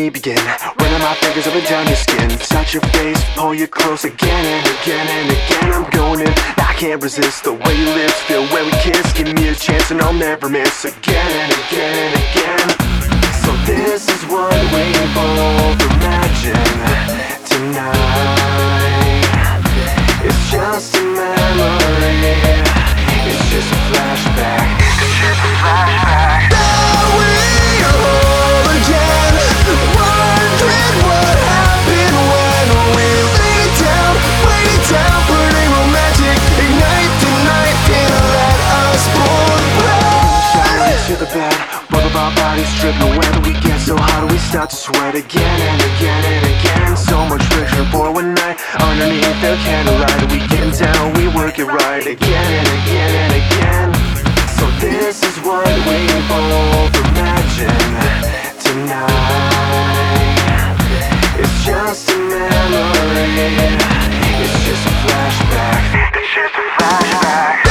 me begin? Running my fingers up and down your skin, touch your face, pull you close again and again and again. I'm going in, I can't resist the way your lips feel when we kiss. Give me a chance and I'll never miss again and again and again. So this is what we both imagine tonight. It's just a memory, it's just a flashback, it's just a flashback. Now we are whole again, wondering what happened when we laid it down, putting romantic, ignite the night, and let us both run. Shine to the bed, both of our bodies dripping wet. We get so hot we start to sweat again and again and again. So much friction for one night underneath the candlelight. We get down, we work it right again and again and again. So this is what we both imagine tonight. It's just a memory, it's just a flashback, it's just a flashback.